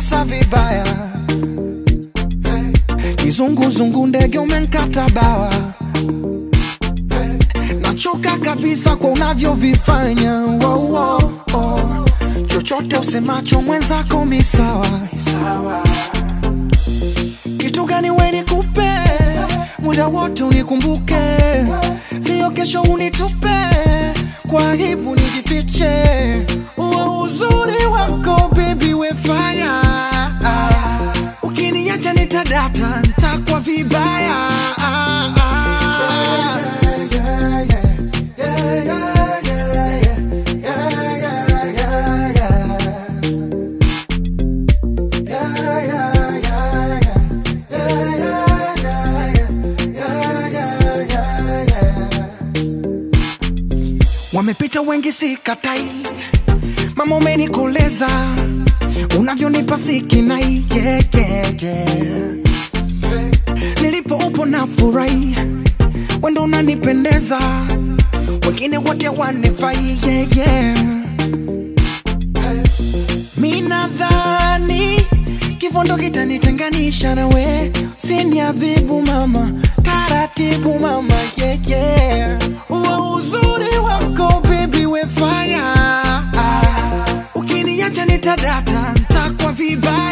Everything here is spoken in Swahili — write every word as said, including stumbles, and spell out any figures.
kabisa vibaya. Hey. Kizungu zungu ndege umenkata bawa. Hey. Nachoka kabisa kwa unavyovifanya. Wow, wow, oh. Chochote usemacho mwenzako misawa. Kitu gani we nikupe, muda wote unikumbuke, sio kesho unitupe, kwa aibu nijifiche. Uo uzuri wako baby wefanya, ukiniacha nitadata, nitakuwa vibaya. Wamepita wengi sikatai, mama umenikoleza, unavyonipa sikinai, yeah, yeah, yeah. Nilipo upo na furahi, wendo unanipendeza, wengine wote wanifai, yeah, yeah. Mina dhani kifo ndo kitanitenganisha nawe, usiniadhibu mama, taratibu mama, yeah, yeah. Uo uzuri wako baby wefanya, ukiniacha nitadata, nitakuwa vibaya.